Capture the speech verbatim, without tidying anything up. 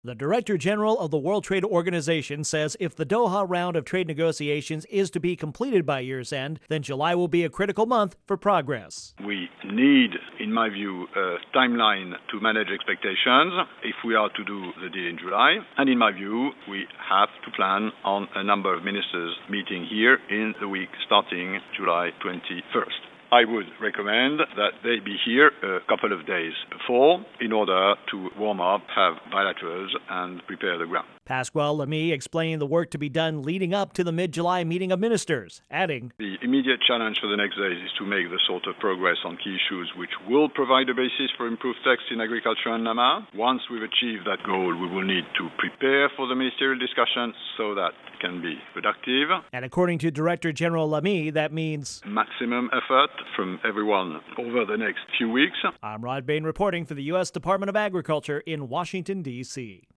The Director General of the World Trade Organization says if the Doha round of trade negotiations is to be completed by year's end, then July will be a critical month for progress. We need, in my view, a timeline to manage expectations if we are to do the deal in July. And in my view, we have to plan on a number of ministers meeting here in the week starting July twenty-first. I would recommend that they be here a couple of days before in order to warm up, have bilaterals, and prepare the ground. Pasquale Lamy explaining the work to be done leading up to the mid-July meeting of ministers, adding, The immediate challenge for the next days is to make the sort of progress on key issues which will provide a basis for improved text in agriculture and N A M A. Once we've achieved that goal, we will need to prepare for the ministerial discussions so that it can be productive. And according to Director General Lamy, that means maximum effort from everyone over the next few weeks. I'm Rod Bain reporting for the U S Department of Agriculture in Washington, D C